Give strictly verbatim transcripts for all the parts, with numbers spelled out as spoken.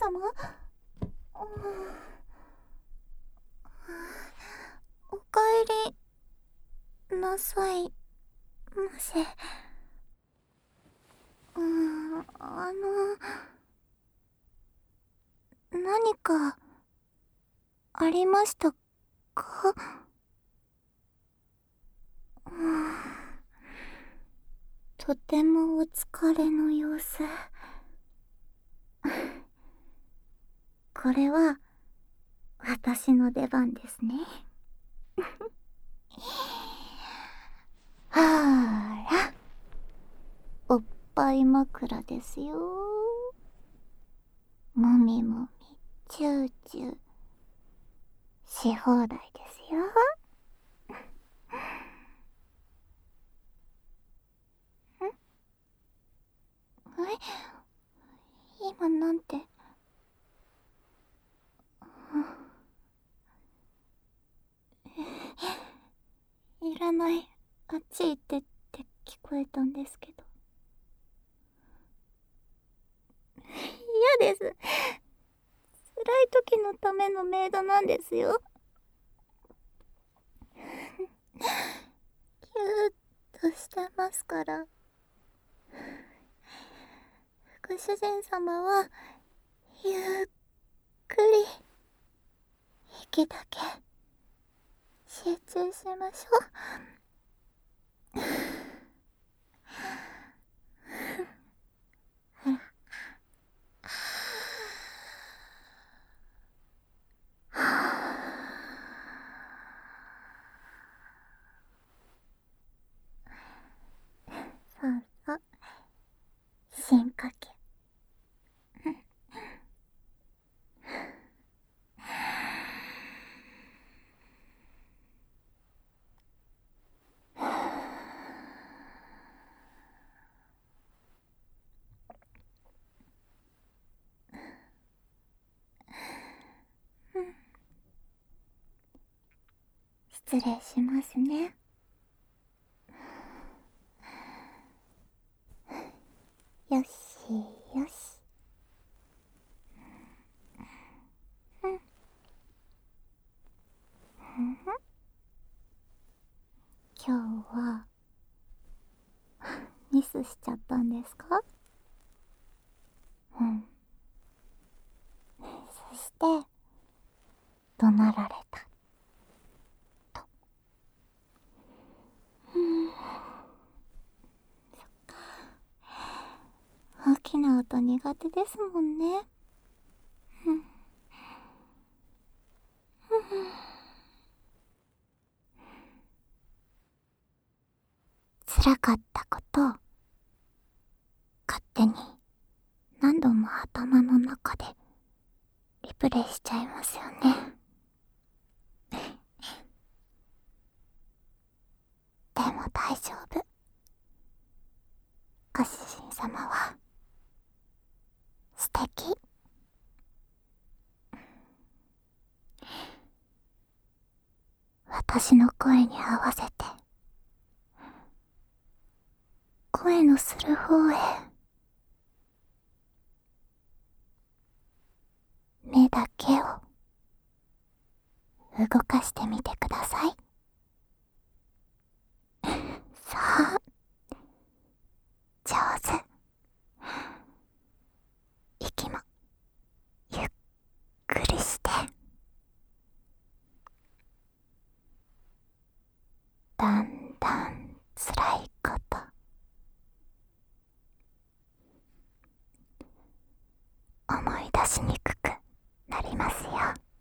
様、おかえりなさいませ。うーん、あの、何かありましたか？うーん、とてもお疲れの様子。これは私の出番ですね。はーら、おっぱい枕ですよ。もみもみ、チューチューし放題ですよ。ん？え、今なんて。いらない、あっち行ってって聞こえたんですけど。嫌です。辛い時のためのメイドなんですよ。キューッとしてますから。ご主人様はゆっくり息だけ集中しましょう。ほら。そうそう、深呼吸。失礼しますね。よしよし。うん。うん、今日はミスしちゃったんですか？うん。そして怒鳴られたと。うん、そっか。大きな音苦手ですもんね。うん、うん、辛かったことを勝手に何度も頭の中でリプレイしちゃいますよね。でも大丈夫。ご主人様は素敵。私の声に合わせて声のする方へ目だけを動かしてみてください。さあ、上手。息もゆっくりして。だんだん辛いこと思い出しにくくなりますよ。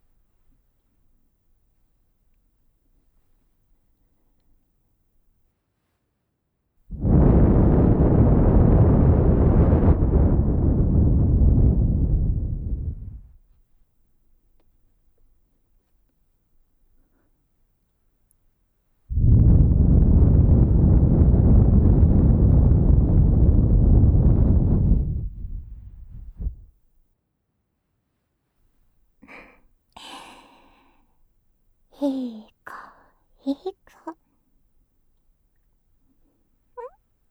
いい子、いい子。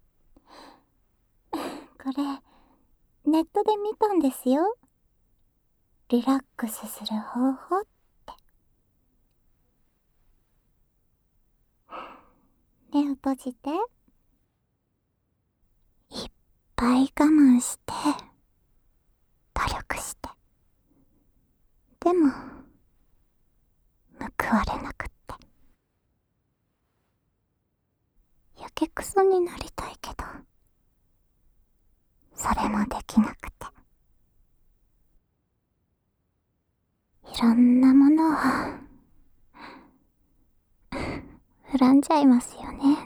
これネットで見たんですよ。 リラックスする方法って。目を閉じて、いっぱい我慢して、努力して。でも、報われなくって。やけくそになりたいけど、それもできなくて。いろんなものを恨んじゃいますよね。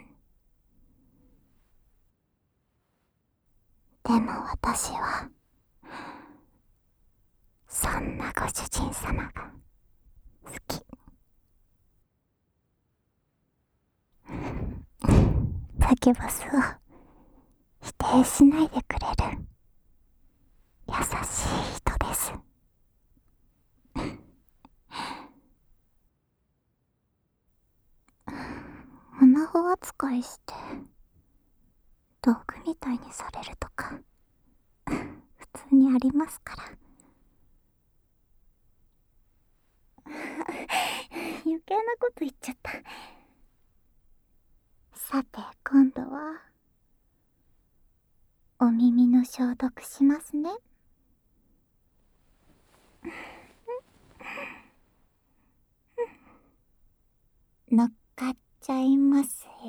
でも私はそんなご主人様が好き。サキュボスを否定しないでくれる優しい人です。女子扱いして道具みたいにされるとか普通にありますから。余計なこと言っちゃった。さて今度はお耳の消毒しますね。乗っかっちゃいますよ。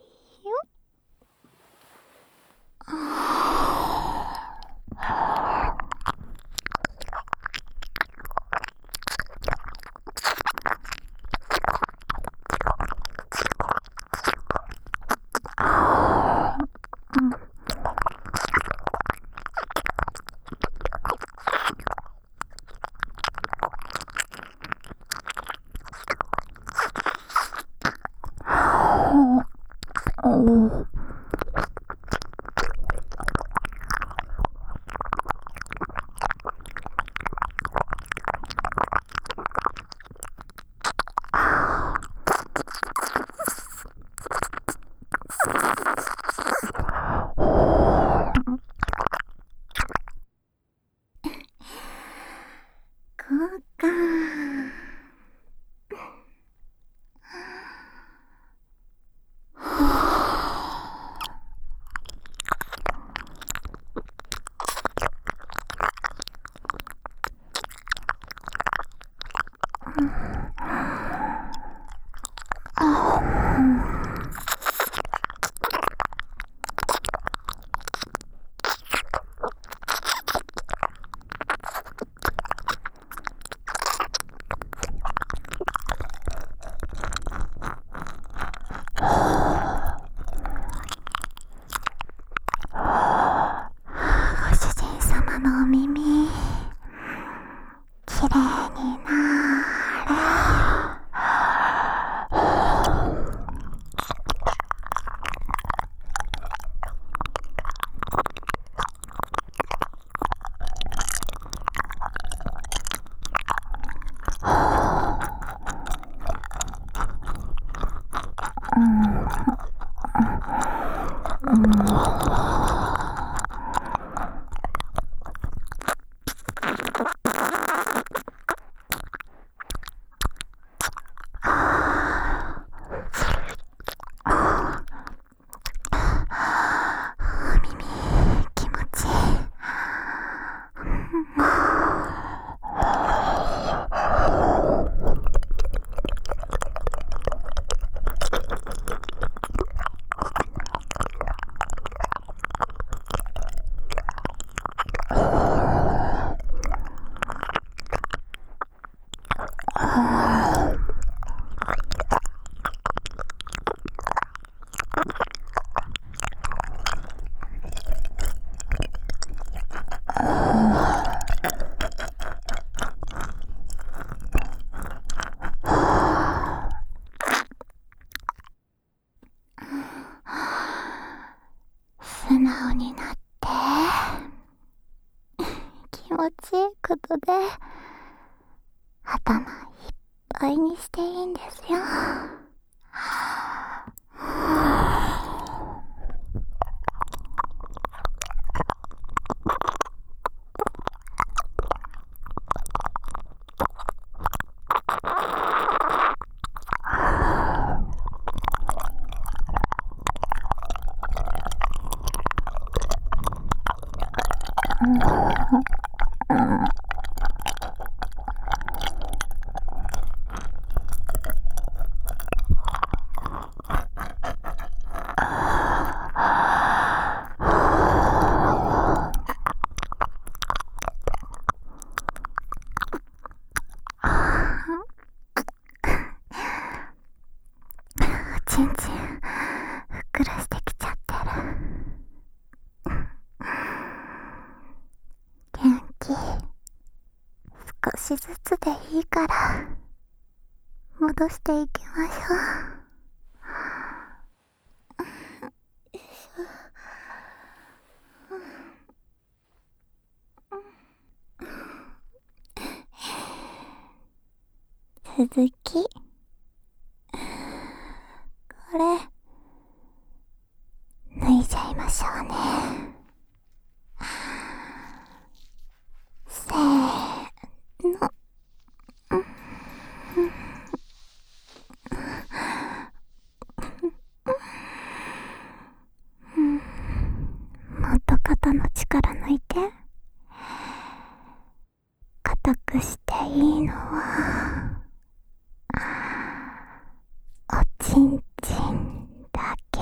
素直になって気持ちいいことで頭いっぱいにしていいんですよ。 ちんちんふっくらしてきちゃってる。元気少しずつでいいから戻していきましょう。続きこれ脱いじゃいましょうね。せーの。もっと肩の力抜いて。硬くしていいのはおちんちんだけ。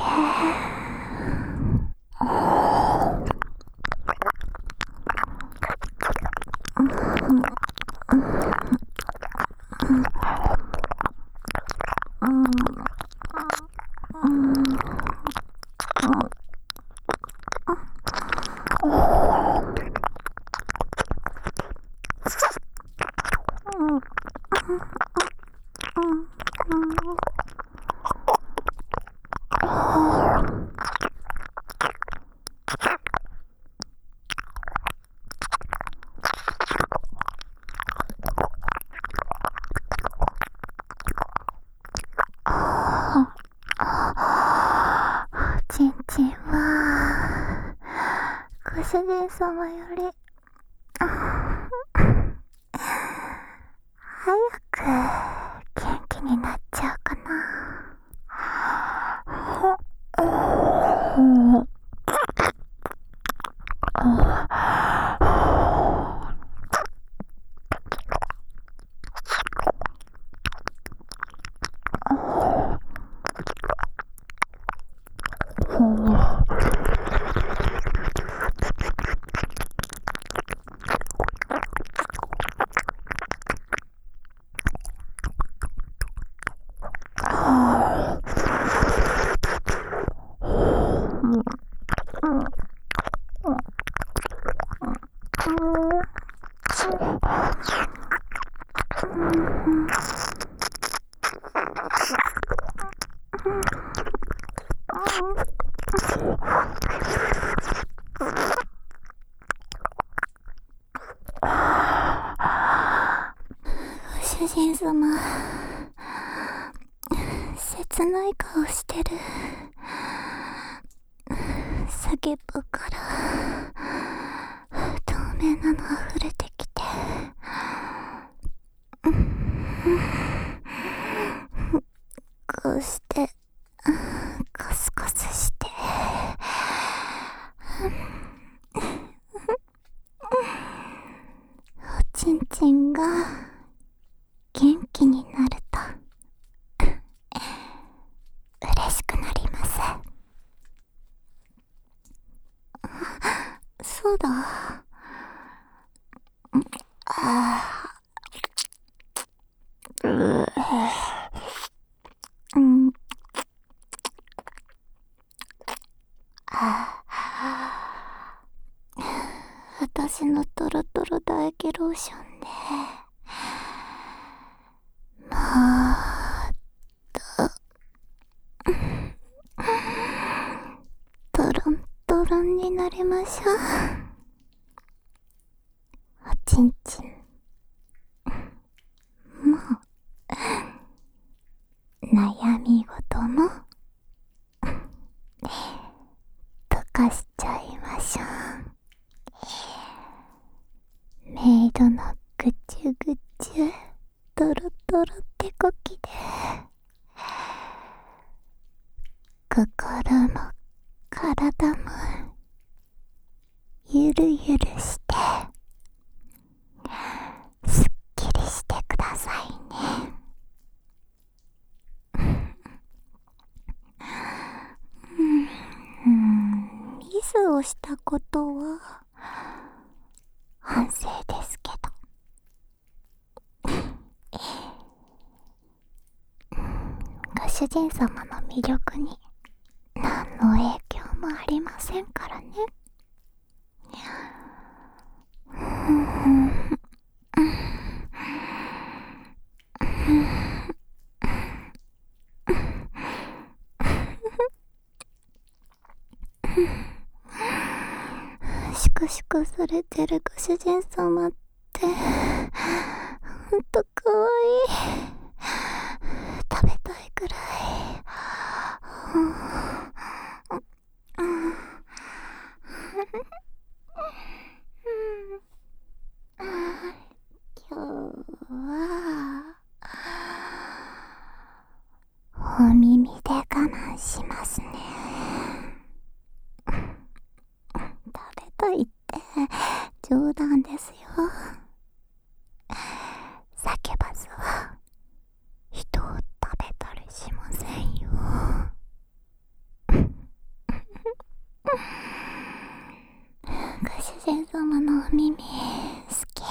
ちんちんはご主人様より早く元気になっちゃうかな。ご主人様、切ない顔してる。先っぽから透明なの溢れてきて、こうしてコスコスしておちんちんが元気になると嬉しくなります。そうだ。あーうーんあ私のトロトロ唾液ローションでもっとトロントロンになりましょう。おちんちんもう悩み事も溶かしちゃいましょう。メイドのぐちゅぐちゅトロトロってこきで心も体もゆゆるゆるしてすっきりしてくださいね。うん、ミスをしたことは反省ですけど、ご主人様の魅力に何の影響もありませんからね。粛々されてるご主人様ってほんとかわいい。食べたいくらい。今日はお耳で我慢しますね。食べたいって冗談ですよ。サキュバスは人を食べたりしませんよ。ご主人様のお耳好き。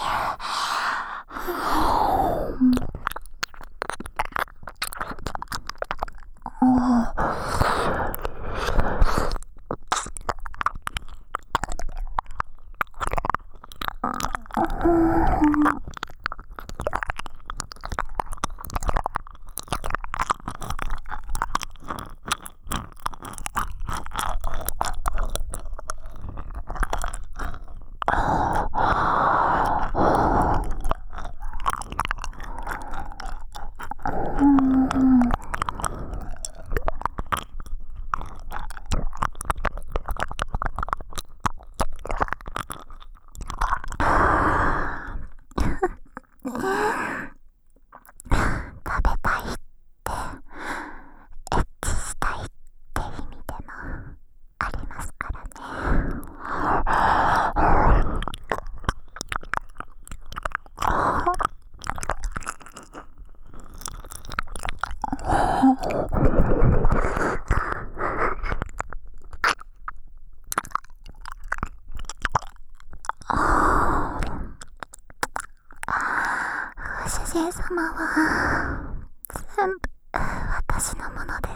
ご主人様は全部私のものです。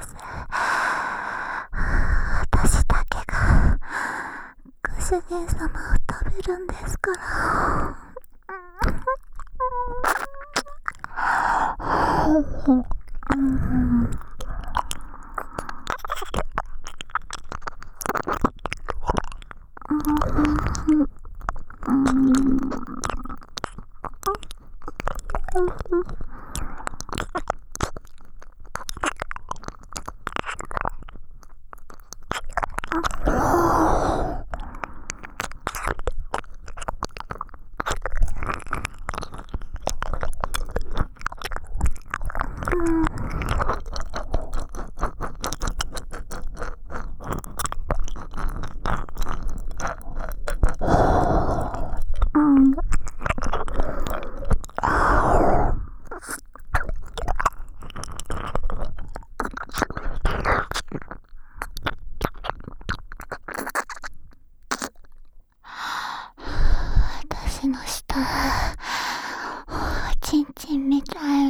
私だけがご主人様を食べるんですから。私の舌チンチンみたいに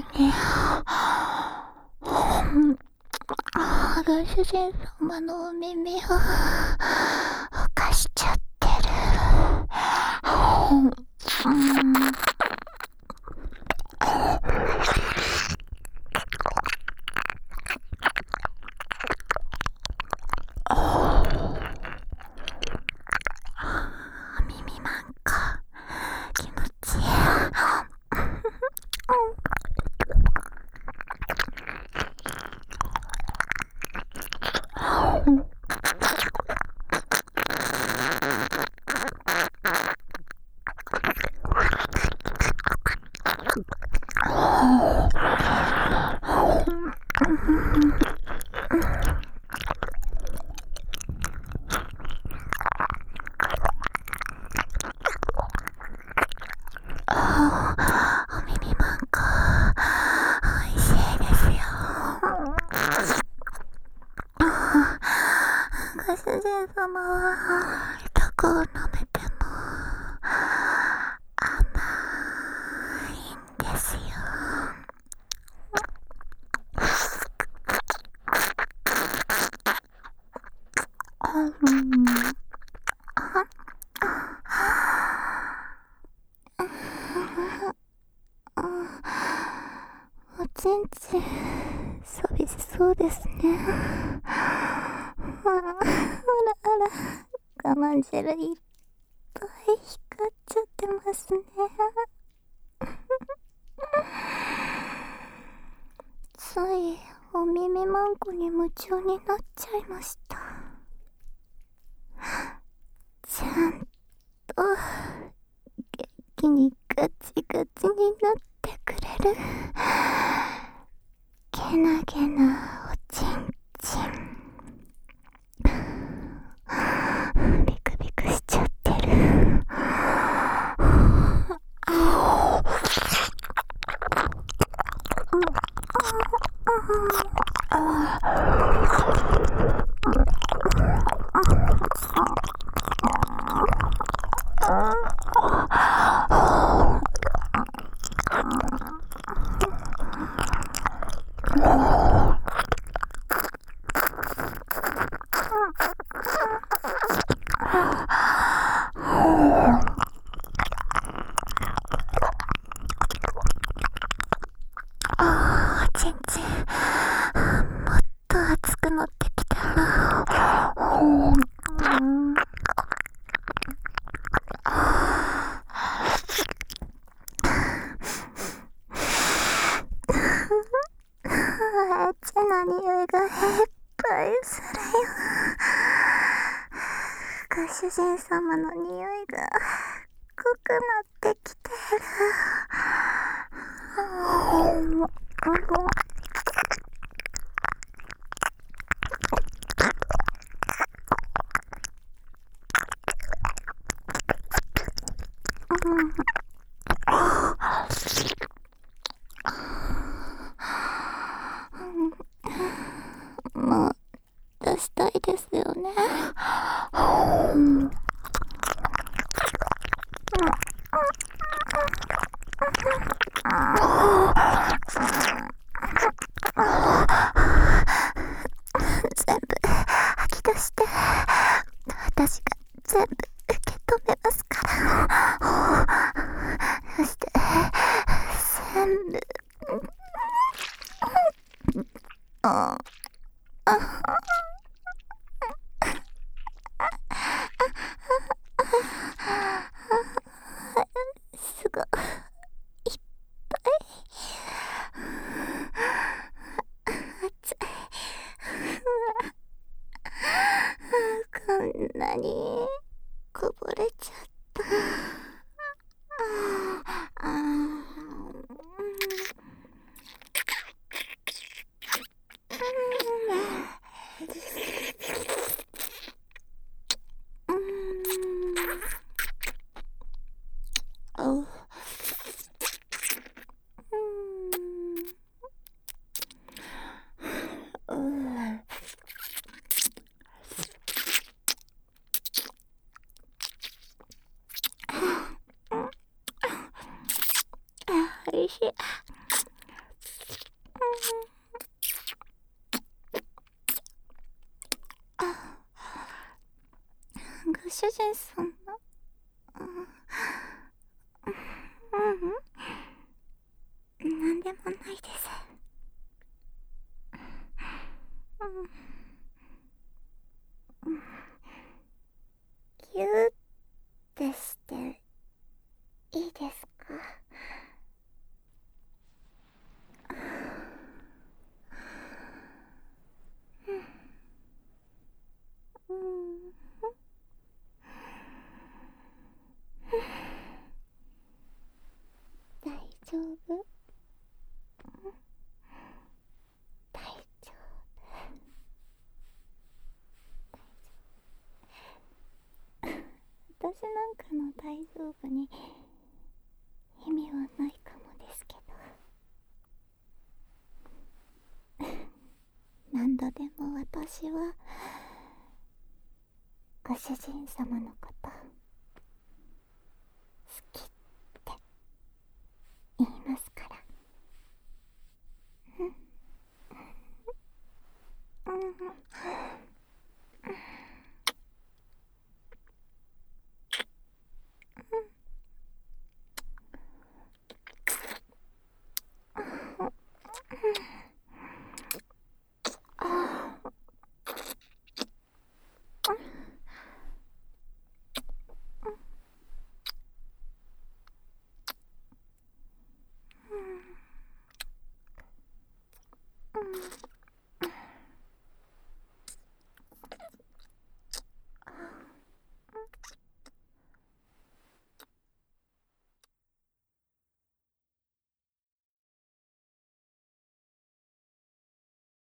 ご主人様のお耳を犯しちゃってる。耳なんか気持ちいい。 人様はどこを舐めても甘いんですよ。おちんち寂しそうですね。あらあら、我慢汁いっぱい光っちゃってますね。ついお耳マンコに夢中になっちゃいました。ちゃんと元気にガチガチになってくれるけなげなおちんちん。ビクビクしちゃってる。あー、ちんちんもっと熱くなってきたら、うん、エッチな匂いがいっぱいするよ。ご主人様の匂いが濃くなってきてる。うんうんもう出したいですよね。うん、全部吐き出して、私が全部受け止めますから。そして全部ああすごいいっぱい熱い。こんなにこぼれちゃった。ああおいしい。ご主人様、うん、なんでもないです。うん、ギューってしていいですか？うん、大丈夫？大丈夫。私なんかの大丈夫に意味はないかもですけど、何度でも私はご主人様のこと